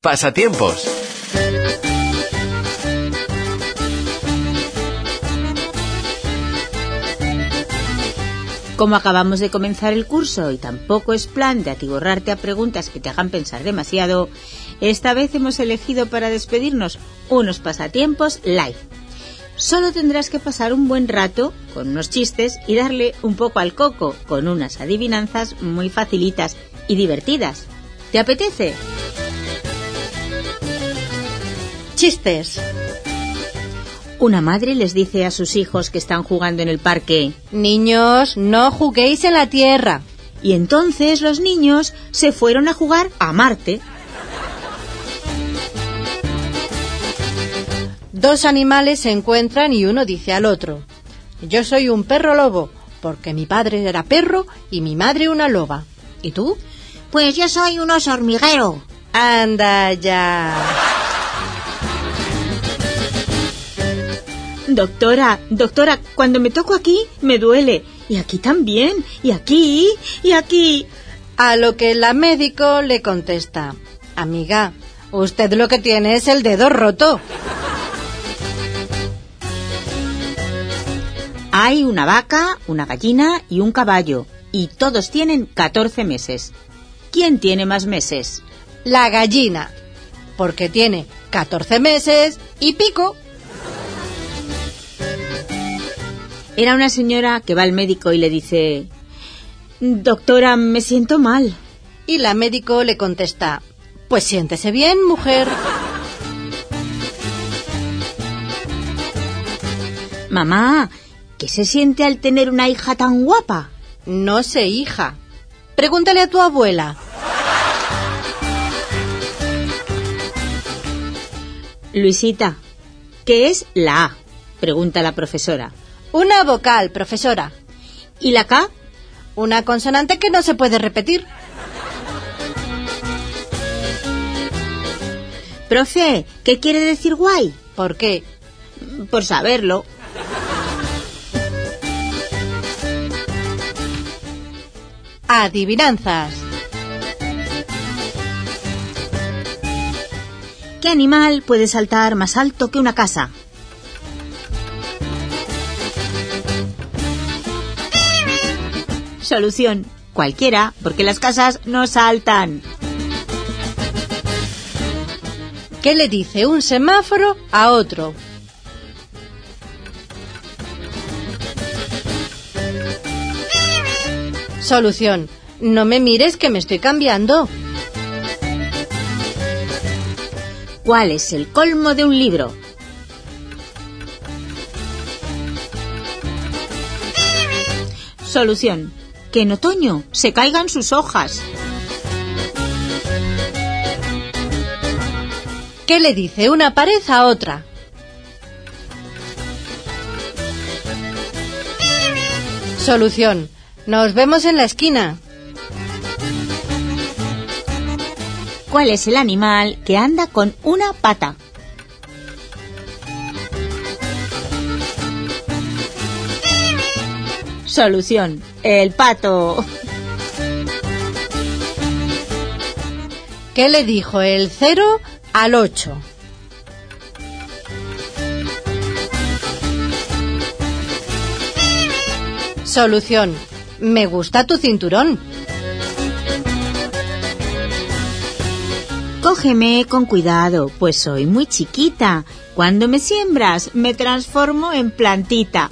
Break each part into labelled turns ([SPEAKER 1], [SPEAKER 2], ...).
[SPEAKER 1] Pasatiempos.
[SPEAKER 2] Como acabamos de comenzar el curso y tampoco es plan de atiborrarte a preguntas que te hagan pensar demasiado, esta vez hemos elegido para despedirnos unos pasatiempos live. Solo tendrás que pasar un buen rato con unos chistes y darle un poco al coco con unas adivinanzas muy facilitas y divertidas. ¿Te apetece?
[SPEAKER 3] Chistes.
[SPEAKER 2] Una madre les dice a sus hijos que están jugando en el parque:
[SPEAKER 3] Niños, no juguéis en la Tierra.
[SPEAKER 2] Y entonces los niños se fueron a jugar a Marte.
[SPEAKER 3] Dos animales se encuentran y uno dice al otro: Yo soy un perro lobo, porque mi padre era perro y mi madre una loba. ¿Y tú?
[SPEAKER 4] Pues yo soy un oso hormiguero.
[SPEAKER 3] Anda ya.
[SPEAKER 2] Doctora, cuando me toco aquí me duele. Y aquí también, y aquí, y aquí.
[SPEAKER 3] A lo que la médico le contesta: Amiga, usted lo que tiene es el dedo roto.
[SPEAKER 2] Hay una vaca, una gallina y un caballo, y todos tienen 14 meses. ¿Quién tiene más meses?
[SPEAKER 3] La gallina, porque tiene 14 meses y pico.
[SPEAKER 2] Era una señora que va al médico y le dice: Doctora, me siento mal.
[SPEAKER 3] Y la médico le contesta: Pues siéntese bien, mujer.
[SPEAKER 2] Mamá, ¿qué se siente al tener una hija tan guapa?
[SPEAKER 3] No sé, hija. Pregúntale a tu abuela.
[SPEAKER 2] Luisita, ¿qué es la A?, pregunta la profesora.
[SPEAKER 3] Una vocal, profesora.
[SPEAKER 2] ¿Y la K?
[SPEAKER 3] Una consonante que no se puede repetir.
[SPEAKER 2] Profe, ¿qué quiere decir guay?
[SPEAKER 3] ¿Por qué?
[SPEAKER 2] Por saberlo.
[SPEAKER 3] Adivinanzas.
[SPEAKER 2] ¿Qué animal puede saltar más alto que una casa? Solución: cualquiera, porque las casas no saltan.
[SPEAKER 3] ¿Qué le dice un semáforo a otro? Solución: no me mires que me estoy cambiando.
[SPEAKER 2] ¿Cuál es el colmo de un libro? Solución: que en otoño se caigan sus hojas.
[SPEAKER 3] ¿Qué le dice una pared a otra? Solución: nos vemos en la esquina.
[SPEAKER 2] ¿Cuál es el animal que anda con una pata? Solución: el pato.
[SPEAKER 3] ¿Qué le dijo el 0 al 8? Solución: me gusta tu cinturón.
[SPEAKER 2] Cógeme con cuidado, pues soy muy chiquita. Cuando me siembras, me transformo en plantita.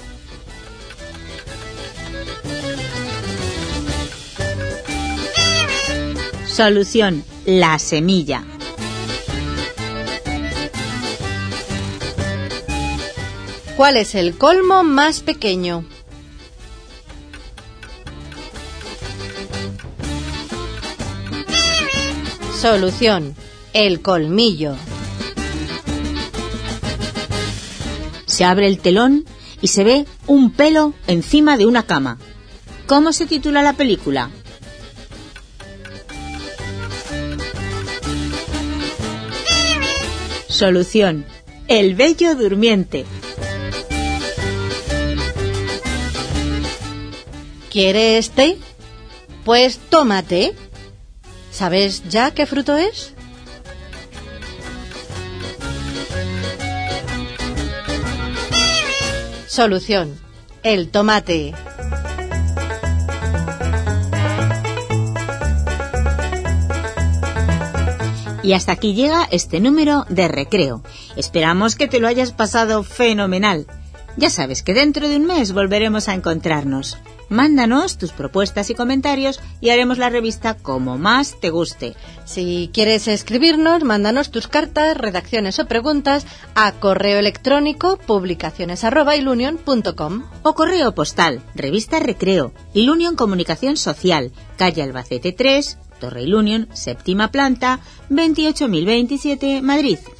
[SPEAKER 2] Solución: la semilla.
[SPEAKER 3] ¿Cuál es el colmo más pequeño? Solución: el colmillo.
[SPEAKER 2] Se abre el telón y se ve un pelo encima de una cama. ¿Cómo se titula la película? Solución: el bello durmiente.
[SPEAKER 3] ¿Quieres té? Pues tómate. ¿Sabes ya qué fruto es? Solución: el tomate.
[SPEAKER 2] Y hasta aquí llega este número de Recreo. Esperamos que te lo hayas pasado fenomenal. Ya sabes que dentro de un mes volveremos a encontrarnos. Mándanos tus propuestas y comentarios y haremos la revista como más te guste.
[SPEAKER 3] Si quieres escribirnos, mándanos tus cartas, redacciones o preguntas a correo electrónico publicaciones@ilunion.com
[SPEAKER 2] o correo postal, revista Recreo, Ilunion Comunicación Social, calle Albacete 3, Torre Ilunion, séptima planta, 28.027, Madrid.